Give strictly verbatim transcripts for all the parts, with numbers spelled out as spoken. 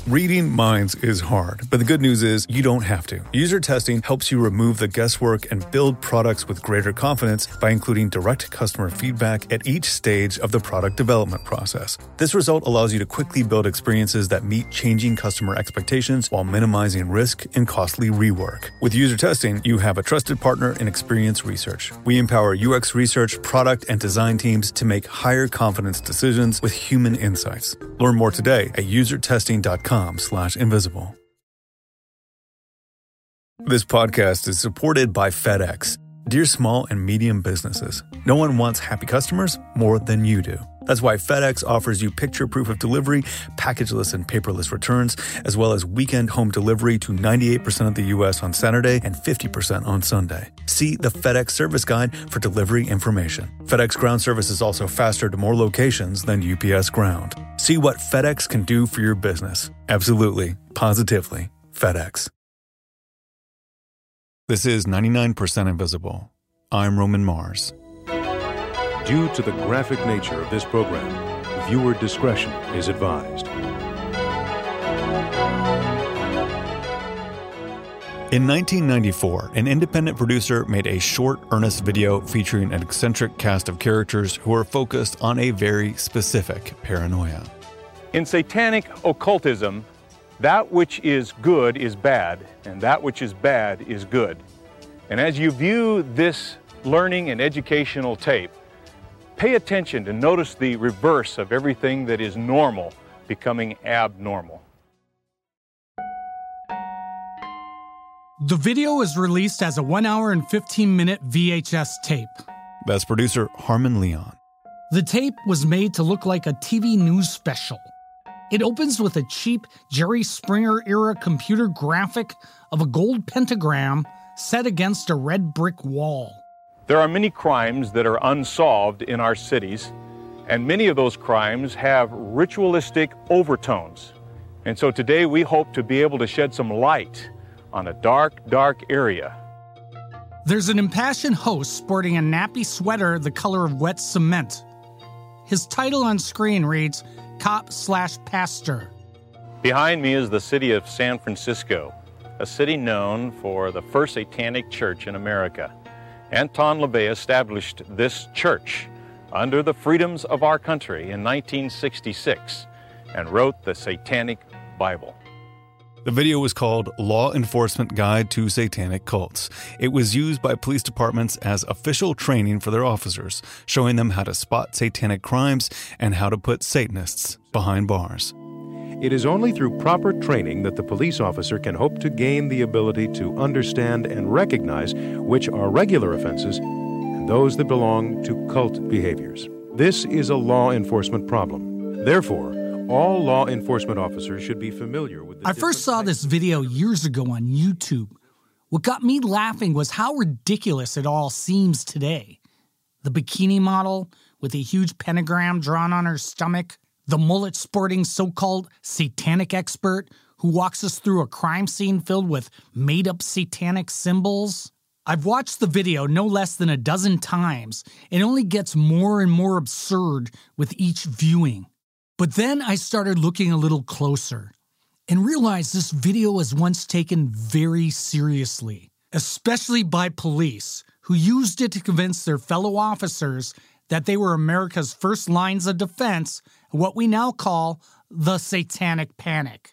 Reading minds is hard, but the good news is you don't have to. User testing helps you remove the guesswork and build products with greater confidence by including direct customer feedback at each stage of the product development process. This result allows you to quickly build experiences that meet changing customer expectations while minimizing risk and costly rework. With user testing, you have a trusted partner in Experience Research. We empower U X research, product, and design teams to make higher confidence decisions with human insights. Learn more today at user testing dot com slash invisible. This podcast is supported by FedEx. Dear small and medium businesses, no one wants happy customers more than you do. That's why FedEx offers you picture proof of delivery, packageless and paperless returns, as well as weekend home delivery to ninety-eight percent of the U S on Saturday and fifty percent on Sunday. See the FedEx service guide for delivery information. FedEx Ground service is also faster to more locations than U P S Ground. See what FedEx can do for your business. Absolutely, positively, FedEx. This is ninety-nine percent Invisible. I'm Roman Mars. Due to the graphic nature of this program, viewer discretion is advised. In nineteen ninety-four, an independent producer made a short, earnest video featuring an eccentric cast of characters who are focused on a very specific paranoia. In satanic occultism, that which is good is bad, and that which is bad is good. And as you view this learning and educational tape, pay attention to notice the reverse of everything that is normal becoming abnormal. The video was released as a one hour and fifteen minute V H S tape. That's producer Harmon Leon. The tape was made to look like a T V news special. It opens with a cheap Jerry Springer-era computer graphic of a gold pentagram set against a red brick wall. There are many crimes that are unsolved in our cities, and many of those crimes have ritualistic overtones. And so today we hope to be able to shed some light on a dark, dark area. There's an impassioned host sporting a nappy sweater the color of wet cement. His title on screen reads, Cop slash Pastor. Behind me is the city of San Francisco, a city known for the first satanic church in America. Anton LaVey established this church under the freedoms of our country in nineteen sixty-six and wrote the Satanic Bible. The video was called Law Enforcement Guide to Satanic Cults. It was used by police departments as official training for their officers, showing them how to spot satanic crimes and how to put Satanists behind bars. It is only through proper training that the police officer can hope to gain the ability to understand and recognize which are regular offenses and those that belong to cult behaviors. This is a law enforcement problem. Therefore, all law enforcement officers should be familiar with the I first saw this video years ago on YouTube. What got me laughing was how ridiculous it all seems today. The bikini model with a huge pentagram drawn on her stomach, the mullet-sporting so-called satanic expert who walks us through a crime scene filled with made-up satanic symbols. I've watched the video no less than a dozen times, and it only gets more and more absurd with each viewing. But then I started looking a little closer and realized this video was once taken very seriously, especially by police who used it to convince their fellow officers that they were America's first lines of defense, what we now call the Satanic Panic.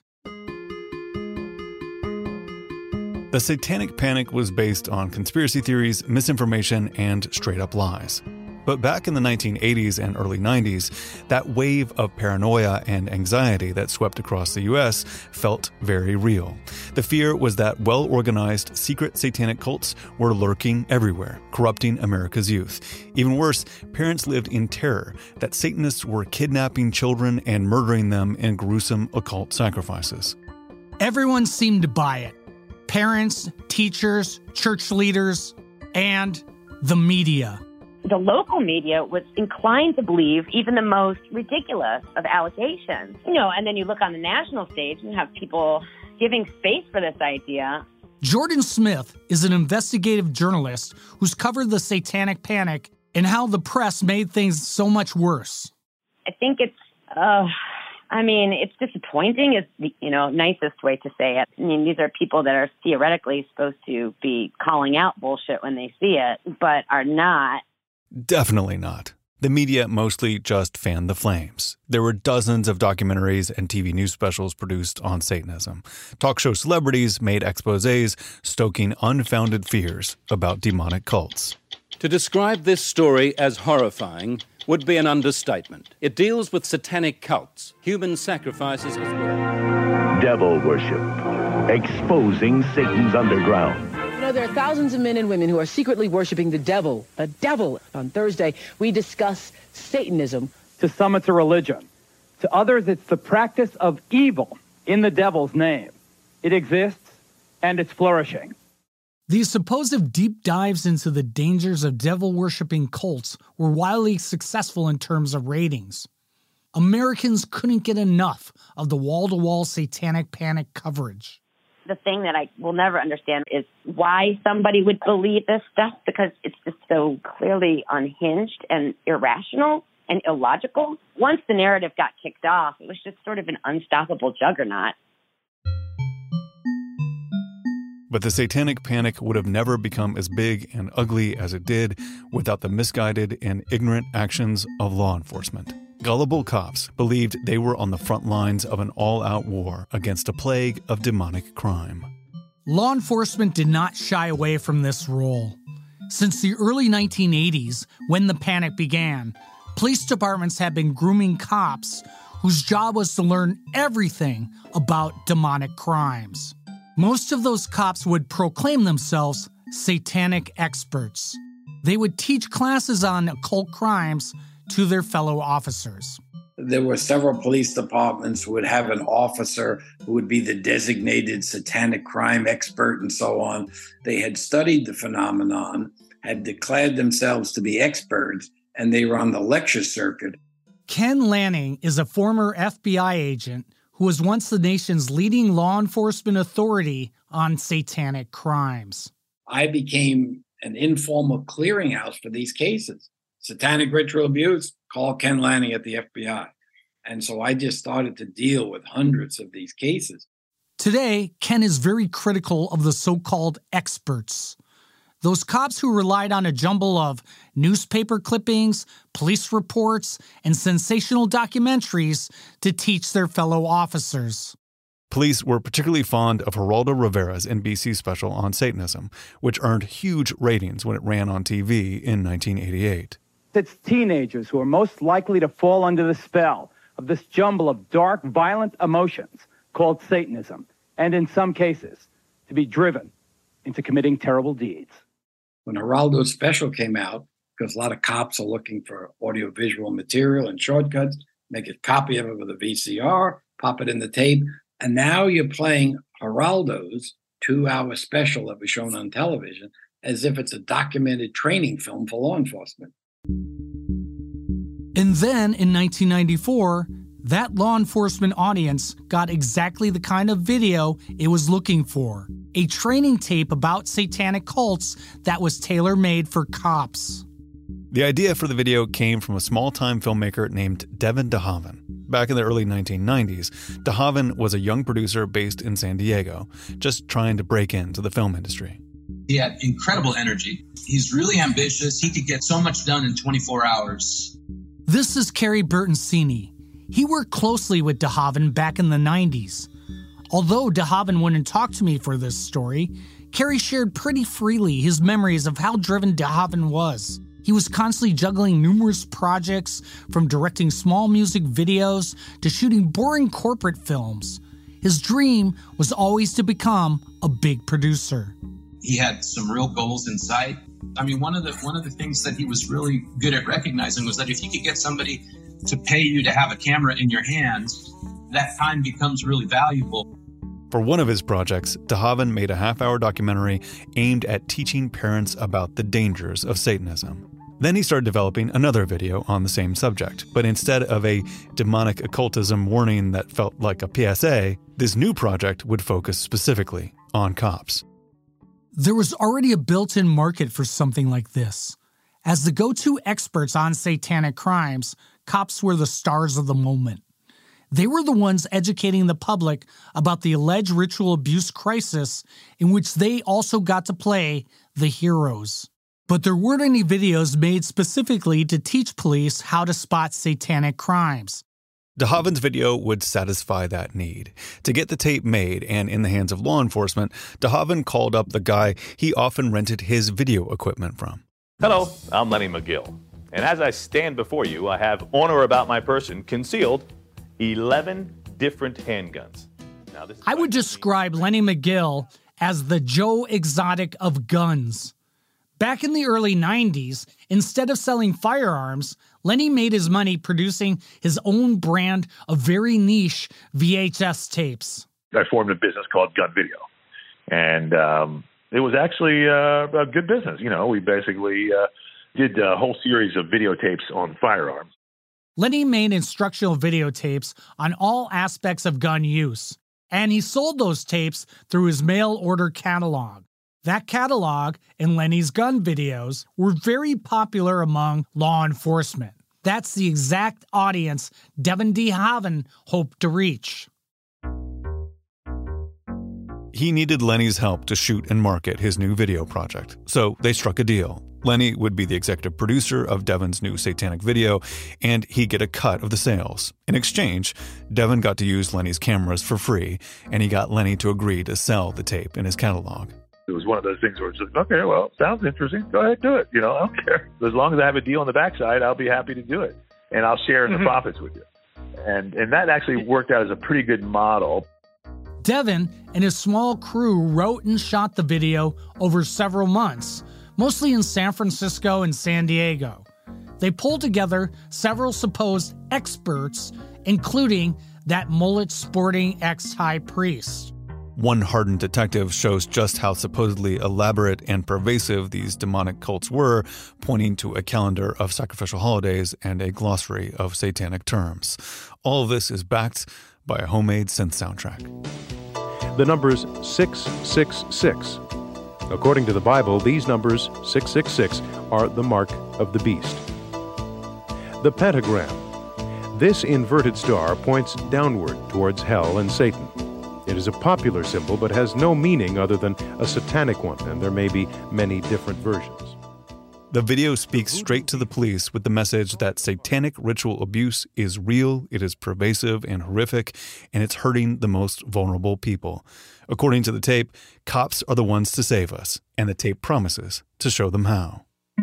The Satanic Panic was based on conspiracy theories, misinformation, and straight-up lies. But back in the nineteen eighties and early nineties, that wave of paranoia and anxiety that swept across the U S felt very real. The fear was that well-organized, secret satanic cults were lurking everywhere, corrupting America's youth. Even worse, parents lived in terror that Satanists were kidnapping children and murdering them in gruesome occult sacrifices. Everyone seemed to buy it. Parents, teachers, church leaders, and the media. The local media was inclined to believe even the most ridiculous of allegations. You know, and then you look on the national stage and you have people giving space for this idea. Jordan Smith is an investigative journalist who's covered the Satanic Panic and how the press made things so much worse. I think it's uh, I mean, it's disappointing is the, you know, nicest way to say it. I mean, these are people that are theoretically supposed to be calling out bullshit when they see it, but are not. Definitely not. The media mostly just fanned the flames. There were dozens of documentaries and T V news specials produced on Satanism. Talk show celebrities made exposés stoking unfounded fears about demonic cults. To describe this story as horrifying would be an understatement. It deals with satanic cults, human sacrifices as well. Devil worship, exposing Satan's underground. You know, there are thousands of men and women who are secretly worshiping the devil. The devil. On Thursday, we discuss Satanism. To some, it's a religion. To others, it's the practice of evil in the devil's name. It exists, and it's flourishing. These supposed deep dives into the dangers of devil-worshipping cults were wildly successful in terms of ratings. Americans couldn't get enough of the wall-to-wall satanic panic coverage. The thing that I will never understand is why somebody would believe this stuff, because it's just so clearly unhinged and irrational and illogical. Once the narrative got kicked off, it was just sort of an unstoppable juggernaut. But the satanic panic would have never become as big and ugly as it did without the misguided and ignorant actions of law enforcement. Gullible cops believed they were on the front lines of an all-out war against a plague of demonic crime. Law enforcement did not shy away from this role. Since the early nineteen eighties, when the panic began, police departments have been grooming cops whose job was to learn everything about demonic crimes. Most of those cops would proclaim themselves satanic experts. They would teach classes on occult crimes to their fellow officers. There were several police departments who would have an officer who would be the designated satanic crime expert and so on. They had studied the phenomenon, had declared themselves to be experts, and they were on the lecture circuit. Ken Lanning is a former F B I agent who was once the nation's leading law enforcement authority on satanic crimes. I became an informal clearinghouse for these cases. Satanic ritual abuse, call Ken Lanning at the F B I. And so I just started to deal with hundreds of these cases. Today, Ken is very critical of the so-called experts. Those cops who relied on a jumble of newspaper clippings, police reports, and sensational documentaries to teach their fellow officers. Police were particularly fond of Geraldo Rivera's N B C special on Satanism, which earned huge ratings when it ran on T V in nineteen eighty-eight. It's teenagers who are most likely to fall under the spell of this jumble of dark, violent emotions called Satanism, and in some cases, to be driven into committing terrible deeds. When Geraldo's special came out, because a lot of cops are looking for audiovisual material and shortcuts, make a copy of it with a V C R, pop it in the tape, and now you're playing Geraldo's two-hour special that was shown on television as if it's a documented training film for law enforcement. And then, in nineteen ninety-four, that law enforcement audience got exactly the kind of video it was looking for. A training tape about satanic cults that was tailor-made for cops. The idea for the video came from a small-time filmmaker named Devin DeHaven. Back in the early nineteen nineties, DeHaven was a young producer based in San Diego, just trying to break into the film industry. He had incredible energy. He's really ambitious. He could get so much done in twenty-four hours. This is Kerry Bertoncini. He worked closely with DeHaven back in the nineties. Although DeHaven wouldn't talk to me for this story, Kerry shared pretty freely his memories of how driven DeHaven was. He was constantly juggling numerous projects, from directing small music videos to shooting boring corporate films. His dream was always to become a big producer. He had some real goals in sight. I mean, one of the one of the things that he was really good at recognizing was that if you could get somebody to pay you to have a camera in your hands, that time becomes really valuable. For one of his projects, DeHaven made a half-hour documentary aimed at teaching parents about the dangers of Satanism. Then he started developing another video on the same subject, but instead of a demonic occultism warning that felt like a P S A, this new project would focus specifically on cops. There was already a built-in market for something like this. As the go-to experts on satanic crimes, cops were the stars of the moment. They were the ones educating the public about the alleged ritual abuse crisis in which they also got to play the heroes. But there weren't any videos made specifically to teach police how to spot satanic crimes. De Haven's video would satisfy that need. To get the tape made and in the hands of law enforcement, De Haven called up the guy he often rented his video equipment from. Hello, I'm Lenny McGill. And as I stand before you, I have on or about my person concealed eleven different handguns. Now, this is I would describe Lenny McGill as the Joe Exotic of guns. Back in the early nineties, instead of selling firearms, Lenny made his money producing his own brand of very niche V H S tapes. I formed a business called Gun Video, and um, it was actually uh, a good business. You know, we basically uh, did a whole series of videotapes on firearms. Lenny made instructional videotapes on all aspects of gun use, and he sold those tapes through his mail order catalog. That catalog and Lenny's gun videos were very popular among law enforcement. That's the exact audience Devin De Haven hoped to reach. He needed Lenny's help to shoot and market his new video project, so they struck a deal. Lenny would be the executive producer of Devin's new satanic video, and he'd get a cut of the sales. In exchange, Devin got to use Lenny's cameras for free, and he got Lenny to agree to sell the tape in his catalog. It was one of those things where it's just, okay, well, sounds interesting. Go ahead, do it. You know, I don't care. As long as I have a deal on the backside, I'll be happy to do it. And I'll share in the profits with you. And and that actually worked out as a pretty good model. Devin and his small crew wrote and shot the video over several months, mostly in San Francisco and San Diego. They pulled together several supposed experts, including that mullet-sporting ex-high priest. One hardened detective shows just how supposedly elaborate and pervasive these demonic cults were, pointing to a calendar of sacrificial holidays and a glossary of satanic terms. All of this is backed by a homemade synth soundtrack. The numbers six six six. According to the Bible, these numbers, six six six, are the mark of the beast. The pentagram. This inverted star points downward towards hell and Satan. It is a popular symbol, but has no meaning other than a satanic one, and there may be many different versions. The video speaks straight to the police with the message that satanic ritual abuse is real, it is pervasive and horrific, and it's hurting the most vulnerable people. According to the tape, cops are the ones to save us, and the tape promises to show them how.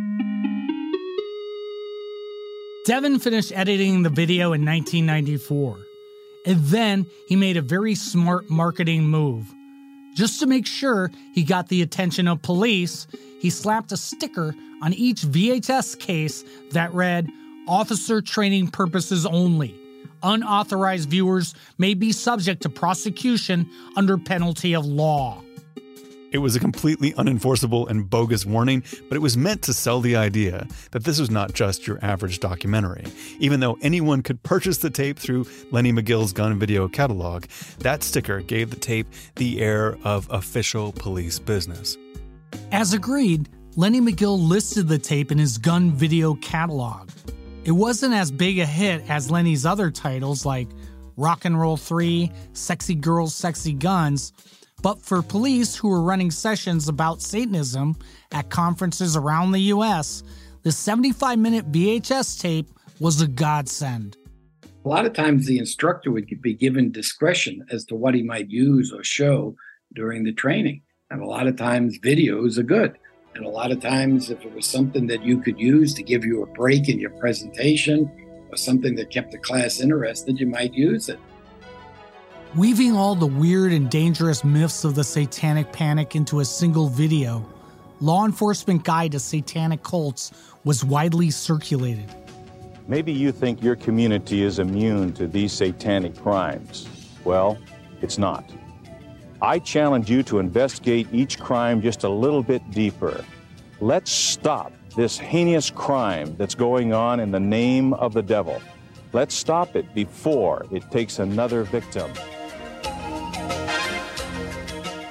Devin finished editing the video in nineteen ninety-four. And then he made a very smart marketing move. Just to make sure he got the attention of police, he slapped a sticker on each V H S case that read, "Officer training purposes only. Unauthorized viewers may be subject to prosecution under penalty of law." It was a completely unenforceable and bogus warning, but it was meant to sell the idea that this was not just your average documentary. Even though anyone could purchase the tape through Lenny McGill's gun video catalog, that sticker gave the tape the air of official police business. As agreed, Lenny McGill listed the tape in his gun video catalog. It wasn't as big a hit as Lenny's other titles like Rock and Roll three, Sexy Girls, Sexy Guns, but for police who were running sessions about Satanism at conferences around the U S, the seventy-five minute V H S tape was a godsend. A lot of times the instructor would be given discretion as to what he might use or show during the training. And a lot of times videos are good. And a lot of times if it was something that you could use to give you a break in your presentation or something that kept the class interested, you might use it. Weaving all the weird and dangerous myths of the satanic panic into a single video, Law Enforcement Guide to Satanic Cults was widely circulated. Maybe you think your community is immune to these satanic crimes. Well, it's not. I challenge you to investigate each crime just a little bit deeper. Let's stop this heinous crime that's going on in the name of the devil. Let's stop it before it takes another victim.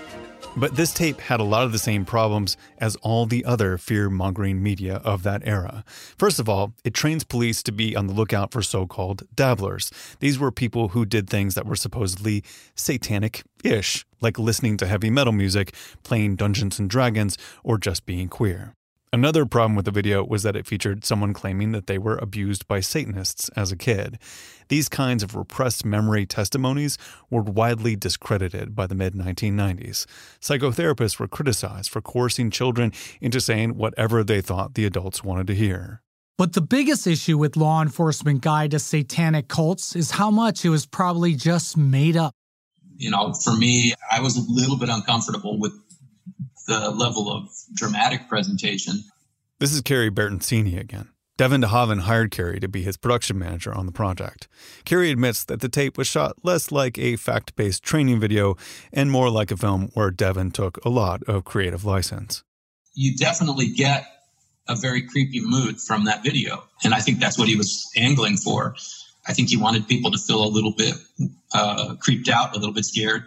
But this tape had a lot of the same problems as all the other fear-mongering media of that era. First of all, it trains police to be on the lookout for so-called dabblers. These were people who did things that were supposedly satanic-ish, like listening to heavy metal music, playing Dungeons and Dragons, or just being queer. Another problem with the video was that it featured someone claiming that they were abused by Satanists as a kid. These kinds of repressed memory testimonies were widely discredited by the mid nineteen nineties. Psychotherapists were criticized for coercing children into saying whatever they thought the adults wanted to hear. But the biggest issue with Law Enforcement Guide to Satanic Cults is how much it was probably just made up. You know, for me, I was a little bit uncomfortable with the level of dramatic presentation. This is Kerry Bertoncini again. Devin DeHaven hired Kerry to be his production manager on the project. Kerry admits that the tape was shot less like a fact-based training video and more like a film where Devin took a lot of creative license. You definitely get a very creepy mood from that video, and I think that's what he was angling for. I think he wanted people to feel a little bit uh, creeped out, a little bit scared.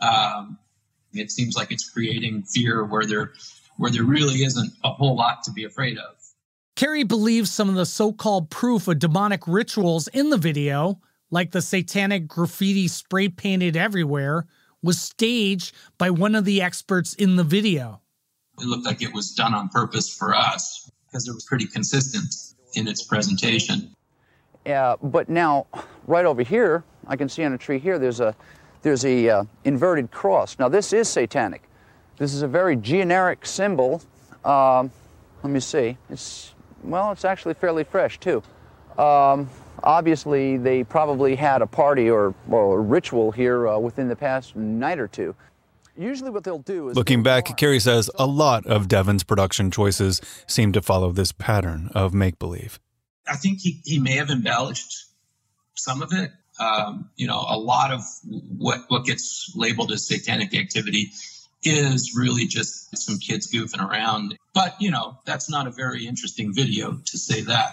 Um, It seems like it's creating fear where there where there really isn't a whole lot to be afraid of. Kerry believes some of the so-called proof of demonic rituals in the video, like the satanic graffiti spray painted everywhere, was staged by one of the experts in the video. It looked like it was done on purpose for us because it was pretty consistent in its presentation. Uh, but now, right over here, I can see on a tree here, there's a There's a uh, inverted cross. Now, this is satanic. This is a very generic symbol. Um, let me see. It's, well, it's actually fairly fresh, too. Um, obviously, they probably had a party or, or a ritual here uh, within the past night or two. Usually what they'll do is... Looking back, Kerry says a lot of Devin's production choices seem to follow this pattern of make-believe. I think he, he may have embellished some of it. Um, you know, a lot of what, what gets labeled as satanic activity is really just some kids goofing around. But, you know, that's not a very interesting video to say that.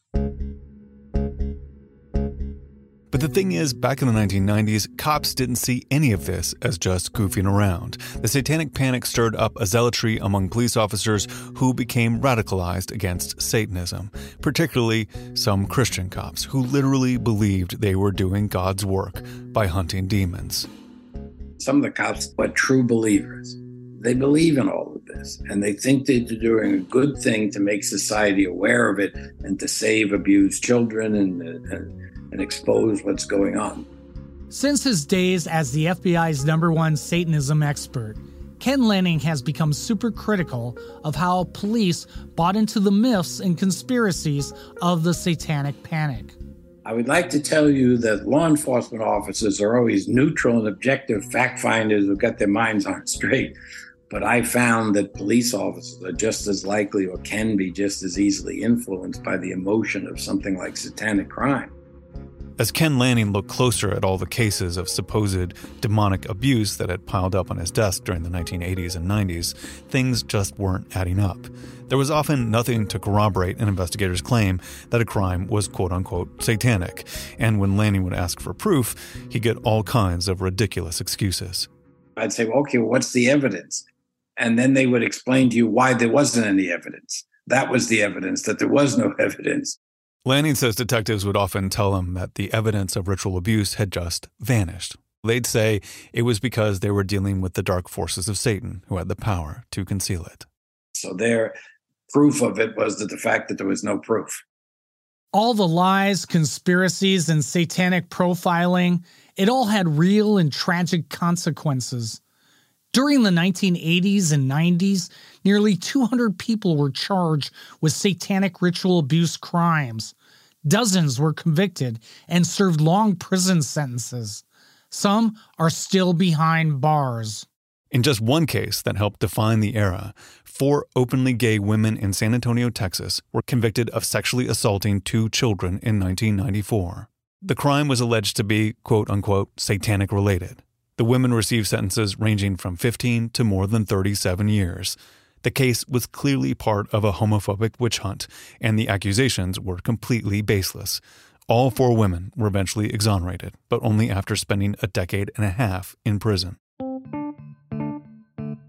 But the thing is, back in the nineteen nineties, cops didn't see any of this as just goofing around. The satanic panic stirred up a zealotry among police officers who became radicalized against Satanism, particularly some Christian cops who literally believed they were doing God's work by hunting demons. Some of the cops are true believers. They believe in all of this, and they think they're doing a good thing to make society aware of it and to save abused children and, and and expose what's going on. Since his days as the F B I's number one Satanism expert, Ken Lanning has become super critical of how police bought into the myths and conspiracies of the satanic panic. I would like to tell you that law enforcement officers are always neutral and objective fact finders who've got their minds on straight. But I found that police officers are just as likely or can be just as easily influenced by the emotion of something like satanic crime. As Ken Lanning looked closer at all the cases of supposed demonic abuse that had piled up on his desk during the nineteen eighties and nineties, things just weren't adding up. There was often nothing to corroborate an investigator's claim that a crime was quote-unquote satanic, and when Lanning would ask for proof, he'd get all kinds of ridiculous excuses. I'd say, well, okay, well, what's the evidence? And then they would explain to you why there wasn't any evidence. That was the evidence, that there was no evidence. Lanning says detectives would often tell him that the evidence of ritual abuse had just vanished. They'd say it was because they were dealing with the dark forces of Satan who had the power to conceal it. So their proof of it was that the fact that there was no proof. All the lies, conspiracies, and satanic profiling, it all had real and tragic consequences. During the nineteen eighties and nineties, nearly two hundred people were charged with satanic ritual abuse crimes. Dozens were convicted and served long prison sentences. Some are still behind bars. In just one case that helped define the era, four openly gay women in San Antonio, Texas, were convicted of sexually assaulting two children in nineteen ninety-four. The crime was alleged to be, quote-unquote, satanic-related. The women received sentences ranging from fifteen to more than thirty-seven years. The case was clearly part of a homophobic witch hunt, and the accusations were completely baseless. All four women were eventually exonerated, but only after spending a decade and a half in prison.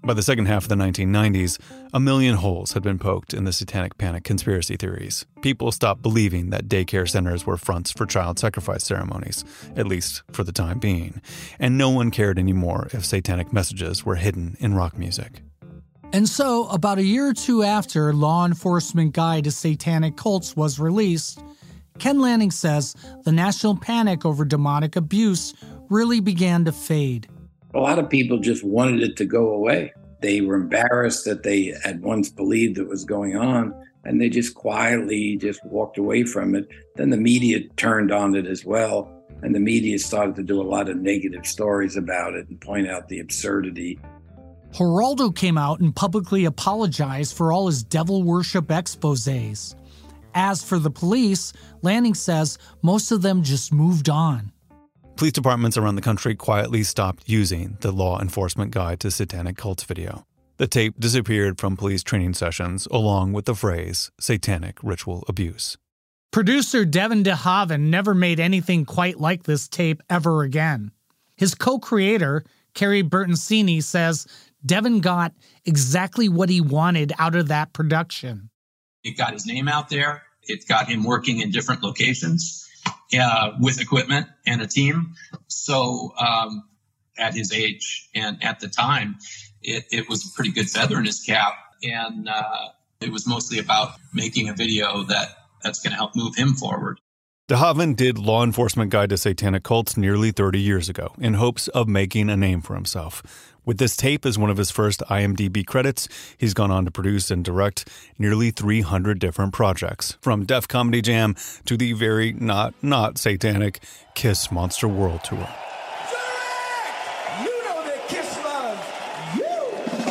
By the second half of the nineteen nineties, a million holes had been poked in the Satanic Panic conspiracy theories. People stopped believing that daycare centers were fronts for child sacrifice ceremonies, at least for the time being. And no one cared anymore if satanic messages were hidden in rock music. And so, about a year or two after Law Enforcement Guide to Satanic Cults was released, Ken Lanning says the national panic over demonic abuse really began to fade. A lot of people just wanted it to go away. They were embarrassed that they had once believed it was going on, and they just quietly just walked away from it. Then the media turned on it as well, and the media started to do a lot of negative stories about it and point out the absurdity. Geraldo came out and publicly apologized for all his devil worship exposés. As for the police, Lanning says most of them just moved on. Police departments around the country quietly stopped using the Law Enforcement Guide to Satanic Cults video. The tape disappeared from police training sessions along with the phrase satanic ritual abuse. Producer Devin DeHaven never made anything quite like this tape ever again. His co-creator, Carrie Bertoncini, says Devin got exactly what he wanted out of that production. It got his name out there. It got him working in different locations. Uh, with equipment and a team. So um, at his age and at the time, it, it was a pretty good feather in his cap. And uh, it was mostly about making a video that, that's going to help move him forward. DeHaven did Law Enforcement Guide to Satanic Cults nearly thirty years ago in hopes of making a name for himself. With this tape as one of his first I M D B credits, he's gone on to produce and direct nearly three hundred different projects, from Def Comedy Jam to the very not, not satanic Kiss Monster World Tour. You know that Kiss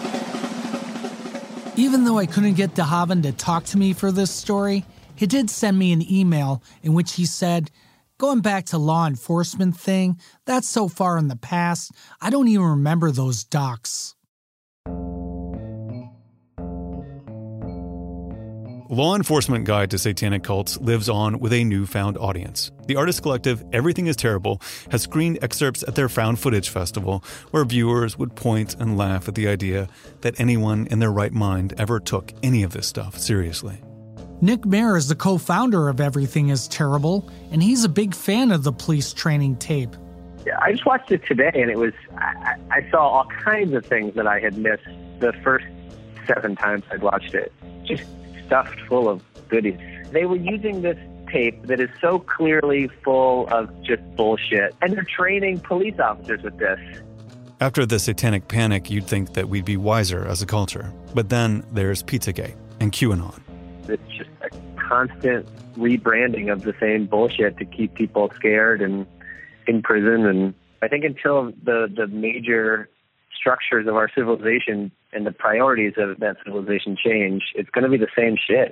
loves you! Even though I couldn't get DeHaven to talk to me for this story, he did send me an email in which he said, "Going back to law enforcement thing, that's so far in the past, I don't even remember those docs." Law Enforcement Guide to Satanic Cults lives on with a newfound audience. The artist collective Everything is Terrible has screened excerpts at their Found Footage Festival where viewers would point and laugh at the idea that anyone in their right mind ever took any of this stuff seriously. Nick Mayer is the co-founder of Everything is Terrible, and he's a big fan of the police training tape. Yeah, I just watched it today, and it was I, I saw all kinds of things that I had missed the first seven times I'd watched it. Just stuffed full of goodies. They were using this tape that is so clearly full of just bullshit, and they're training police officers with this. After the Satanic Panic, you'd think that we'd be wiser as a culture. But then there's Pizzagate and QAnon. It's just a constant rebranding of the same bullshit to keep people scared and in prison. And I think until the, the major structures of our civilization and the priorities of that civilization change, it's going to be the same shit.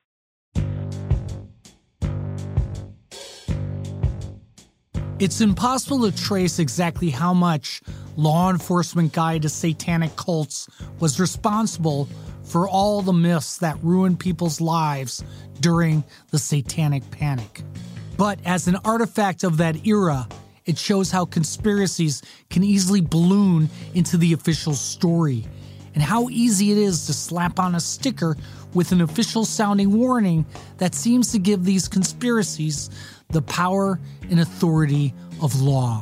It's impossible to trace exactly how much Law Enforcement Guide to Satanic Cults was responsible for all the myths that ruined people's lives during the Satanic Panic. But as an artifact of that era, it shows how conspiracies can easily balloon into the official story, and how easy it is to slap on a sticker with an official-sounding warning that seems to give these conspiracies the power and authority of law.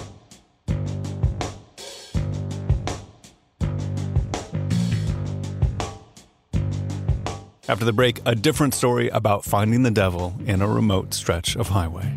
After the break, a different story about finding the devil in a remote stretch of highway.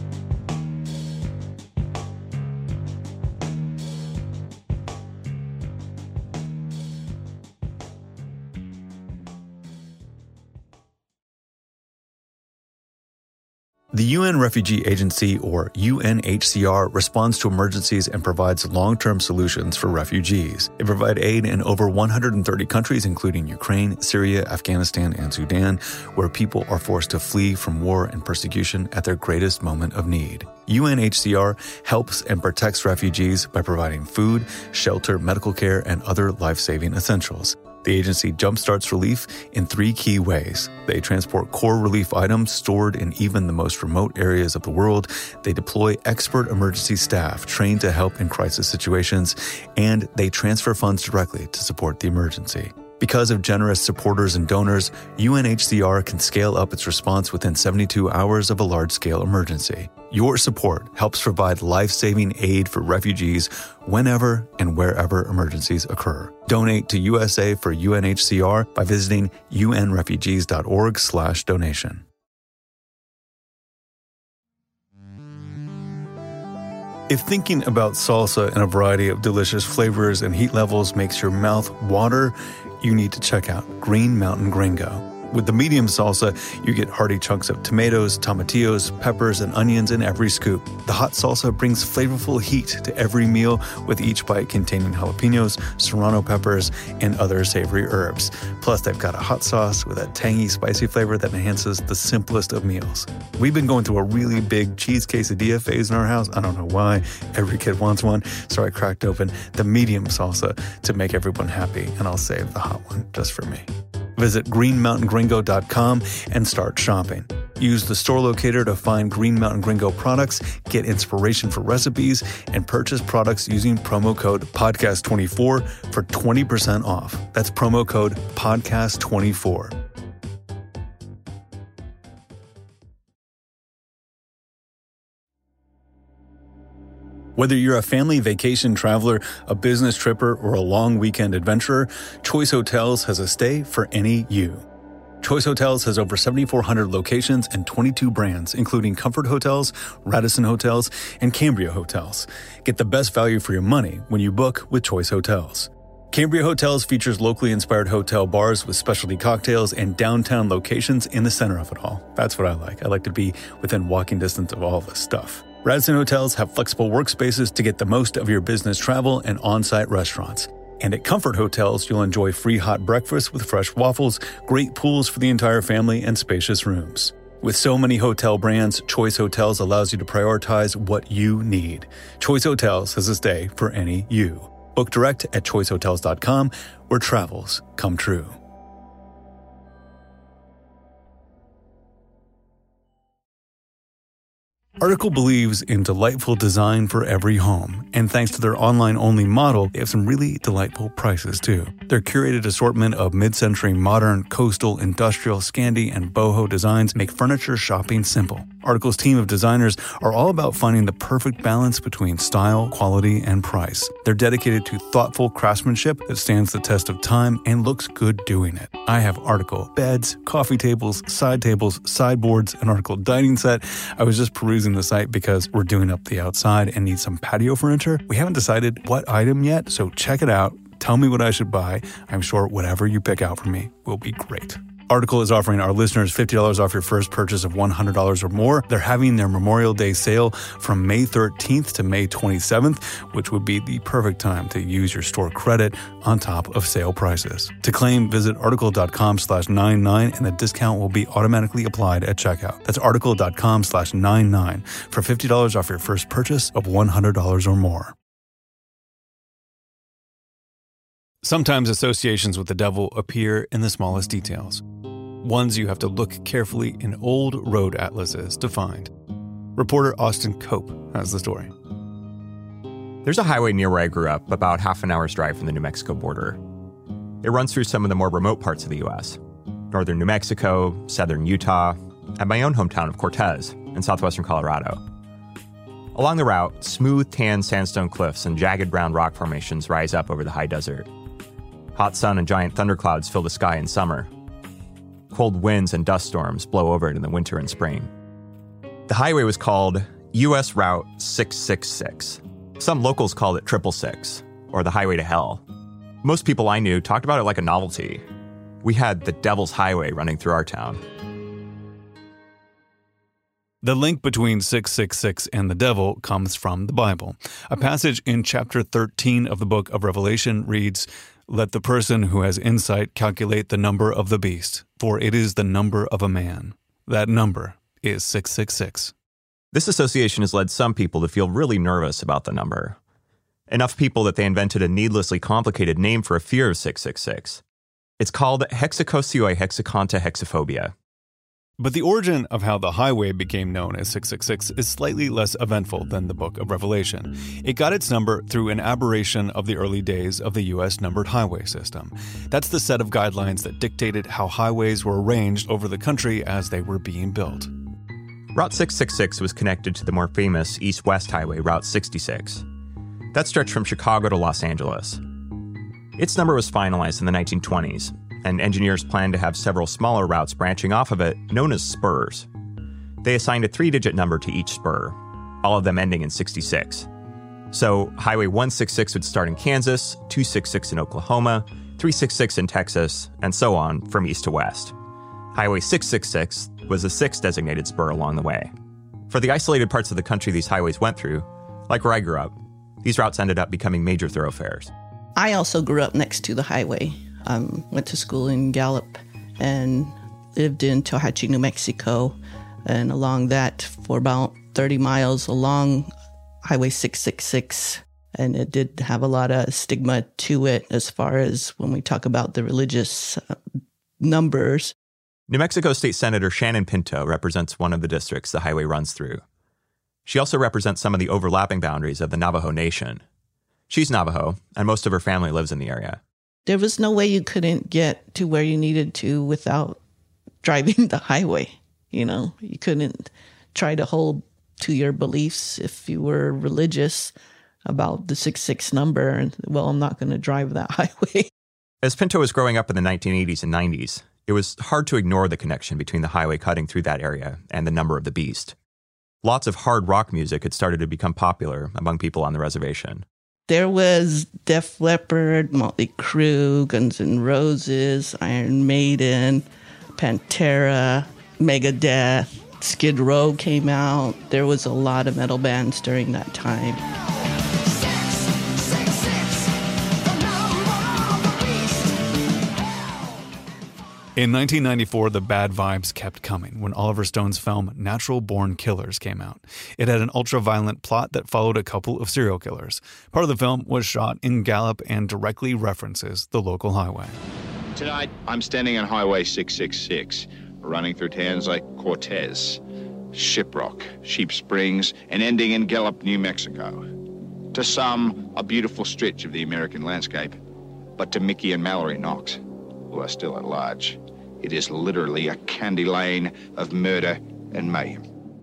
The U N Refugee Agency, or U N H C R, responds to emergencies and provides long-term solutions for refugees. They provide aid in over one hundred thirty countries, including Ukraine, Syria, Afghanistan, and Sudan, where people are forced to flee from war and persecution at their greatest moment of need. U N H C R helps and protects refugees by providing food, shelter, medical care, and other life-saving essentials. The agency jumpstarts relief in three key ways. They transport core relief items stored in even the most remote areas of the world. They deploy expert emergency staff trained to help in crisis situations, and they transfer funds directly to support the emergency. Because of generous supporters and donors, U N H C R can scale up its response within seventy-two hours of a large-scale emergency. Your support helps provide life-saving aid for refugees whenever and wherever emergencies occur. Donate to U S A for U N H C R by visiting unrefugees.org slash donation. If thinking about salsa in a variety of delicious flavors and heat levels makes your mouth water, you need to check out Green Mountain Gringo. With the medium salsa, you get hearty chunks of tomatoes, tomatillos, peppers, and onions in every scoop. The hot salsa brings flavorful heat to every meal, with each bite containing jalapenos, serrano peppers, and other savory herbs. Plus, they've got a hot sauce with a tangy, spicy flavor that enhances the simplest of meals. We've been going through a really big cheese quesadilla phase in our house. I don't know why. Every kid wants one, so I cracked open the medium salsa to make everyone happy, and I'll save the hot one just for me. Visit green mountain gringo dot com and start shopping. Use the store locator to find Green Mountain Gringo products, get inspiration for recipes, and purchase products using promo code podcast twenty-four for twenty percent off. That's promo code podcast twenty-four. Whether you're a family vacation traveler, a business tripper, or a long weekend adventurer, Choice Hotels has a stay for any you. Choice Hotels has over seventy-four hundred locations and twenty-two brands, including Comfort Hotels, Radisson Hotels, and Cambria Hotels. Get the best value for your money when you book with Choice Hotels. Cambria Hotels features locally inspired hotel bars with specialty cocktails and downtown locations in the center of it all. That's what I like. I like to be within walking distance of all this stuff. Radisson Hotels have flexible workspaces to get the most of your business travel and on-site restaurants. And at Comfort Hotels, you'll enjoy free hot breakfast with fresh waffles, great pools for the entire family, and spacious rooms. With so many hotel brands, Choice Hotels allows you to prioritize what you need. Choice Hotels has a stay for any you. Book direct at choice hotels dot com, where travels come true. Article believes in delightful design for every home, and thanks to their online-only model, they have some really delightful prices too. Their curated assortment of mid-century modern, coastal, industrial, Scandi, and boho designs make furniture shopping simple. Article's team of designers are all about finding the perfect balance between style, quality, and price. They're dedicated to thoughtful craftsmanship that stands the test of time and looks good doing it. I have Article beds, coffee tables, side tables, sideboards, an Article dining set. I was just perusing the site because we're doing up the outside and need some patio furniture. We haven't decided what item yet, so check it out. Tell me what I should buy. I'm sure whatever you pick out for me will be great. Article is offering our listeners fifty dollars off your first purchase of one hundred dollars or more. They're having their Memorial Day sale from May thirteenth to May twenty-seventh, which would be the perfect time to use your store credit on top of sale prices. To claim, visit article.com slash 99 and the discount will be automatically applied at checkout. That's article.com slash 99 for fifty dollars off your first purchase of one hundred dollars or more. Sometimes associations with the devil appear in the smallest details. Ones you have to look carefully in old road atlases to find. Reporter Austin Cope has the story. There's a highway near where I grew up, about half an hour's drive from the New Mexico border. It runs through some of the more remote parts of the U S. Northern New Mexico, southern Utah, and my own hometown of Cortez in southwestern Colorado. Along the route, smooth tan sandstone cliffs and jagged brown rock formations rise up over the high desert. Hot sun and giant thunderclouds fill the sky in summer. Cold winds and dust storms blow over it in the winter and spring. The highway was called U S Route six six six. Some locals called it Triple Six, or the Highway to Hell. Most people I knew talked about it like a novelty. We had the Devil's Highway running through our town. The link between six six six and the devil comes from the Bible. A passage in chapter thirteen of the book of Revelation reads, "Let the person who has insight calculate the number of the beast, for it is the number of a man." That number is six six six. This association has led some people to feel really nervous about the number. Enough people that they invented a needlessly complicated name for a fear of six six six. It's called hexakosioihexakonta hexaphobia. But the origin of how the highway became known as six six six is slightly less eventful than the Book of Revelation. It got its number through an aberration of the early days of the U S numbered highway system. That's the set of guidelines that dictated how highways were arranged over the country as they were being built. Route six six six was connected to the more famous east-west highway, Route sixty-six. That stretched from Chicago to Los Angeles. Its number was finalized in the nineteen twenties, and engineers planned to have several smaller routes branching off of it, known as spurs. They assigned a three-digit number to each spur, all of them ending in sixty-six. So Highway one sixty-six would start in Kansas, two sixty-six in Oklahoma, three sixty-six in Texas, and so on from east to west. Highway six sixty-six was the sixth designated spur along the way. For the isolated parts of the country these highways went through, like where I grew up, these routes ended up becoming major thoroughfares. I also grew up next to the highway. Um, went to school in Gallup and lived in Tohatchi, New Mexico, and along that for about thirty miles along Highway six sixty-six. And it did have a lot of stigma to it as far as when we talk about the religious uh, numbers. New Mexico State Senator Shannon Pinto represents one of the districts the highway runs through. She also represents some of the overlapping boundaries of the Navajo Nation. She's Navajo, and most of her family lives in the area. There was no way you couldn't get to where you needed to without driving the highway. You know, you couldn't try to hold to your beliefs if you were religious about the six six number and, well, I'm not going to drive that highway. As Pinto was growing up in the nineteen eighties and nineties, it was hard to ignore the connection between the highway cutting through that area and the number of the beast. Lots of hard rock music had started to become popular among people on the reservation. There was Def Leppard, Motley Crue, Guns N' Roses, Iron Maiden, Pantera, Megadeth, Skid Row came out. There was a lot of metal bands during that time. In nineteen ninety-four, the bad vibes kept coming when Oliver Stone's film Natural Born Killers came out. It had an ultra-violent plot that followed a couple of serial killers. Part of the film was shot in Gallup and directly references the local highway. Tonight, I'm standing on Highway six sixty-six, running through towns like Cortez, Shiprock, Sheep Springs, and ending in Gallup, New Mexico. To some, a beautiful stretch of the American landscape, but to Mickey and Mallory Knox, who are still at large, it is literally a candy lane of murder and mayhem.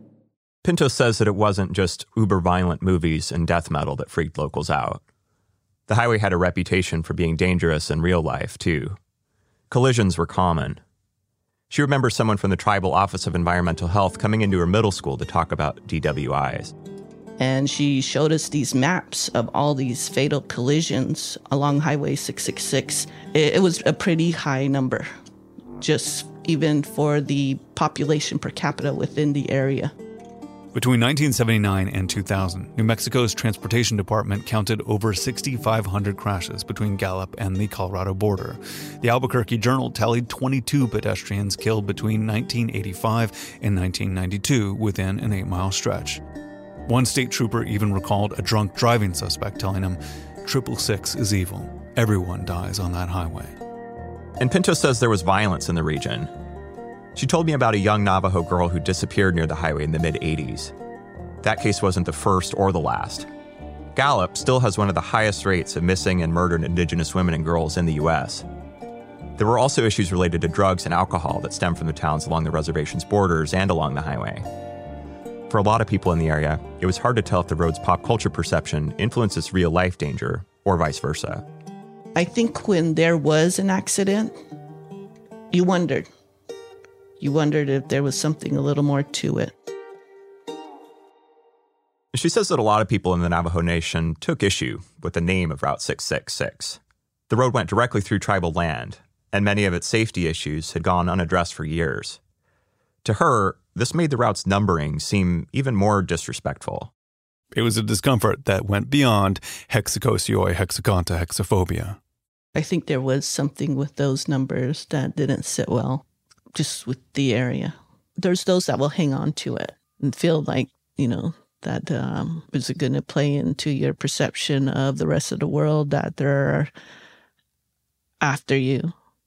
Pinto says that it wasn't just uber-violent movies and death metal that freaked locals out. The highway had a reputation for being dangerous in real life, too. Collisions were common. She remembers someone from the Tribal Office of Environmental Health coming into her middle school to talk about D W Is. And she showed us these maps of all these fatal collisions along Highway six sixty-six. It, it was a pretty high number, just even for the population per capita within the area. Between nineteen seventy-nine and two thousand, New Mexico's Transportation Department counted over six thousand five hundred crashes between Gallup and the Colorado border. The Albuquerque Journal tallied twenty-two pedestrians killed between nineteen eighty-five and nineteen ninety-two within an eight-mile stretch. One state trooper even recalled a drunk driving suspect telling him, triple six is evil. Everyone dies on that highway. And Pinto says there was violence in the region. She told me about a young Navajo girl who disappeared near the highway in the mid-eighties. That case wasn't the first or the last. Gallup still has one of the highest rates of missing and murdered Indigenous women and girls in the U S. There were also issues related to drugs and alcohol that stem from the towns along the reservation's borders and along the highway. For a lot of people in the area, it was hard to tell if the road's pop culture perception influences real-life danger or vice versa. I think when there was an accident, you wondered. You wondered if there was something a little more to it. She says that a lot of people in the Navajo Nation took issue with the name of Route six sixty-six. The road went directly through tribal land, and many of its safety issues had gone unaddressed for years. To her, this made the route's numbering seem even more disrespectful. It was a discomfort that went beyond hexakosioihexakonta hexaphobia. I think there was something with those numbers that didn't sit well, just with the area. There's those that will hang on to it and feel like, you know, that um, is going to play into your perception of the rest of the world, that they're after you.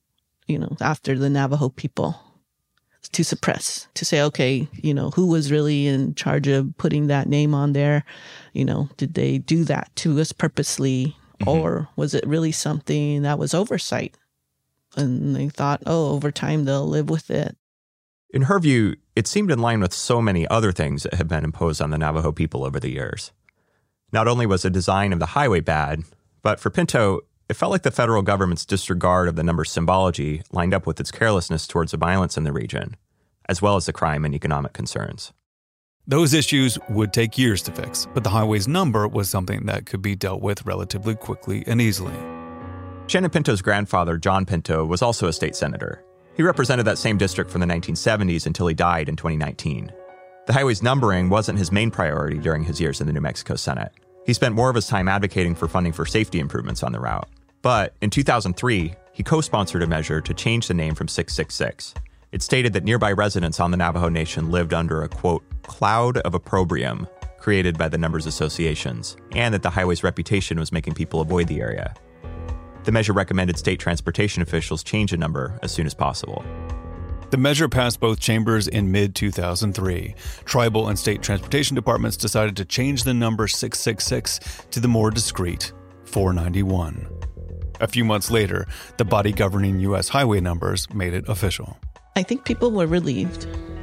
you know, after the Navajo people, to suppress, to say, okay, you know, who was really in charge of putting that name on there? You know, did they do that to us purposely, mm-hmm. or was it really something that was oversight? And they thought, oh, over time they'll live with it. In her view, it seemed in line with so many other things that had been imposed on the Navajo people over the years. Not only was the design of the highway bad, but for Pinto, it felt like the federal government's disregard of the number's symbology lined up with its carelessness towards the violence in the region, as well as the crime and economic concerns. Those issues would take years to fix, but the highway's number was something that could be dealt with relatively quickly and easily. Shannon Pinto's grandfather, John Pinto, was also a state senator. He represented that same district from the nineteen seventies until he died in twenty nineteen. The highway's numbering wasn't his main priority during his years in the New Mexico Senate. He spent more of his time advocating for funding for safety improvements on the route. But in two thousand three, he co-sponsored a measure to change the name from six six six. It stated that nearby residents on the Navajo Nation lived under a, quote, cloud of opprobrium created by the number's associations, and that the highway's reputation was making people avoid the area. The measure recommended state transportation officials change the number as soon as possible. The measure passed both chambers in mid two thousand three. Tribal and state transportation departments decided to change the number six six six to the more discreet four ninety-one. A few months later, the body governing U S highway numbers made it official. I think people were relieved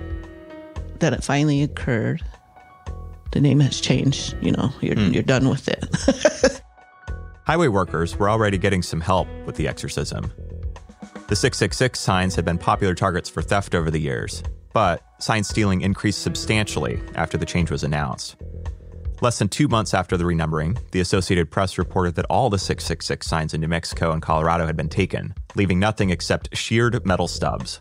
that it finally occurred. The name has changed, you know, you're, mm. you're done with it. Highway workers were already getting some help with the exorcism. The six six six signs had been popular targets for theft over the years, but sign stealing increased substantially after the change was announced. Less than two months after the renumbering, the Associated Press reported that all the six six six signs in New Mexico and Colorado had been taken, leaving nothing except sheared metal stubs.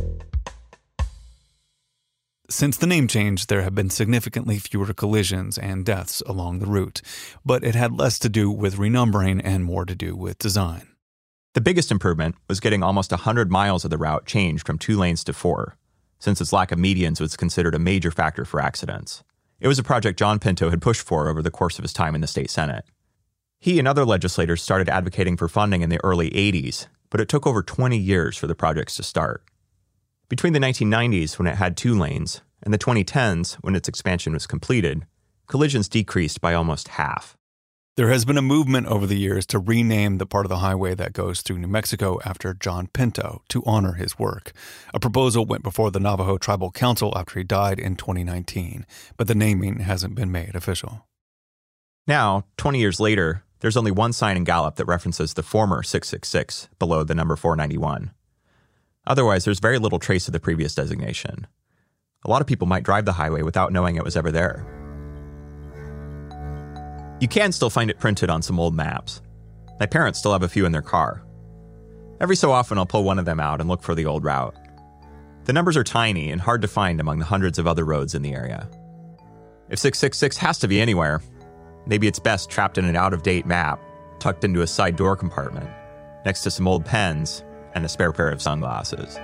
Since the name change, there have been significantly fewer collisions and deaths along the route, but it had less to do with renumbering and more to do with design. The biggest improvement was getting almost one hundred miles of the route changed from two lanes to four, since its lack of medians was considered a major factor for accidents. It was a project John Pinto had pushed for over the course of his time in the state Senate. He and other legislators started advocating for funding in the early eighties, but it took over twenty years for the projects to start. Between the nineteen nineties, when it had two lanes, and the twenty tens, when its expansion was completed, collisions decreased by almost half. There has been a movement over the years to rename the part of the highway that goes through New Mexico after John Pinto to honor his work. A proposal went before the Navajo Tribal Council after he died in twenty nineteen, but the naming hasn't been made official. Now, twenty years later, there's only one sign in Gallup that references the former six six six below the number four ninety-one. Otherwise, there's very little trace of the previous designation. A lot of people might drive the highway without knowing it was ever there. You can still find it printed on some old maps. My parents still have a few in their car. Every so often, I'll pull one of them out and look for the old route. The numbers are tiny and hard to find among the hundreds of other roads in the area. If six six six has to be anywhere, maybe it's best trapped in an out-of-date map, tucked into a side door compartment, next to some old pens and a spare pair of sunglasses.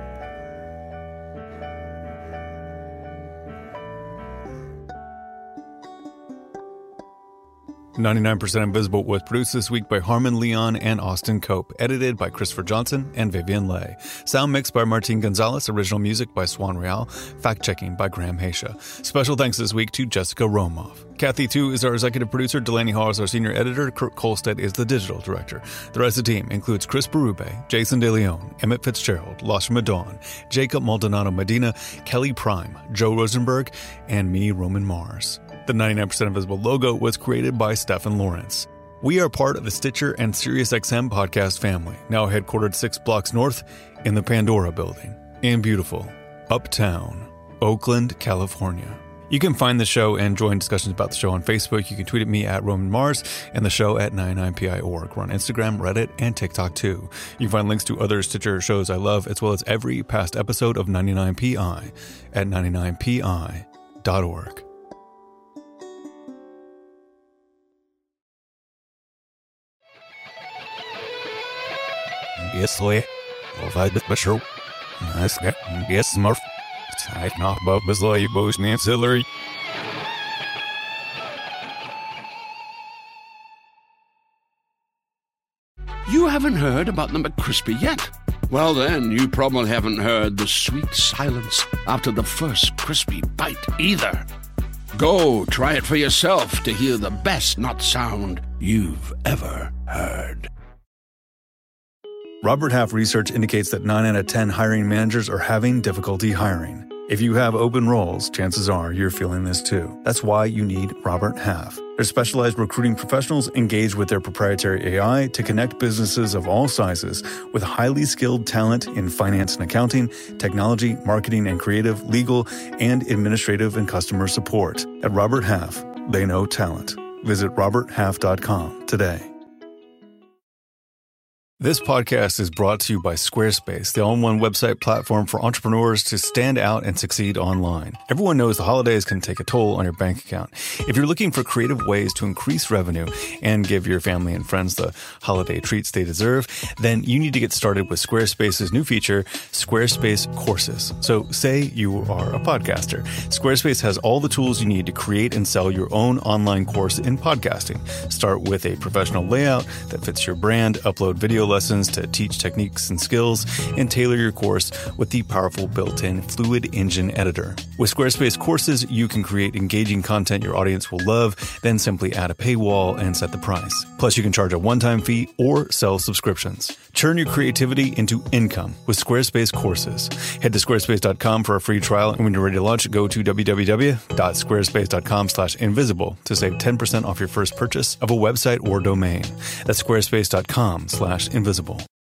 ninety-nine percent Invisible was produced this week by Harmon Leon and Austin Cope, edited by Christopher Johnson and Vivian Leigh. Sound mixed by Martin Gonzalez, original music by Swan Real, fact-checking by Graham Haisha. Special thanks this week to Jessica Romoff. Kathy Tu is our executive producer, Delaney Hall is our senior editor, Kurt Kolstead is the digital director. The rest of the team includes Chris Berube, Jason DeLeon, Emmett Fitzgerald, Lashma Dawn, Jacob Maldonado Medina, Kelly Prime, Joe Rosenberg, and me, Roman Mars. The ninety-nine percent Invisible logo was created by Stephen Lawrence. We are part of the Stitcher and SiriusXM podcast family, now headquartered six blocks north in the Pandora building in beautiful Uptown, Oakland, California. You can find the show and join discussions about the show on Facebook. You can tweet at me at Roman Mars and the show at ninety-nine P I dot org. We're on Instagram, Reddit, and TikTok too. You can find links to other Stitcher shows I love, as well as every past episode of ninety-nine P I at ninety-nine P I dot org. Yes, Lee. Over the show. Nice. Yes, Smurf. Tight knock above his lay, boast ancillary. You haven't heard about the McCrispy yet. Well then, you probably haven't heard the sweet silence after the first crispy bite either. Go try it for yourself to hear the best nut sound you've ever heard. Robert Half research indicates that nine out of ten hiring managers are having difficulty hiring. If you have open roles, chances are you're feeling this too. That's why you need Robert Half. Their specialized recruiting professionals engage with their proprietary A I to connect businesses of all sizes with highly skilled talent in finance and accounting, technology, marketing and creative, legal, and administrative and customer support. At Robert Half, they know talent. Visit robert half dot com today. This podcast is brought to you by Squarespace, the all-in-one website platform for entrepreneurs to stand out and succeed online. Everyone knows the holidays can take a toll on your bank account. If you're looking for creative ways to increase revenue and give your family and friends the holiday treats they deserve, then you need to get started with Squarespace's new feature, Squarespace Courses. So say you are a podcaster. Squarespace has all the tools you need to create and sell your own online course in podcasting. Start with a professional layout that fits your brand, upload video lessons to teach techniques and skills, and tailor your course with the powerful built-in Fluid Engine editor. With Squarespace Courses, you can create engaging content your audience will love, then simply add a paywall and set the price. Plus, you can charge a one-time fee or sell subscriptions. Turn your creativity into income with Squarespace Courses. Head to squarespace dot com for a free trial, and when you're ready to launch, go to w w w dot squarespace dot com slash invisible to save ten percent off your first purchase of a website or domain. That's squarespace dot com slash invisible.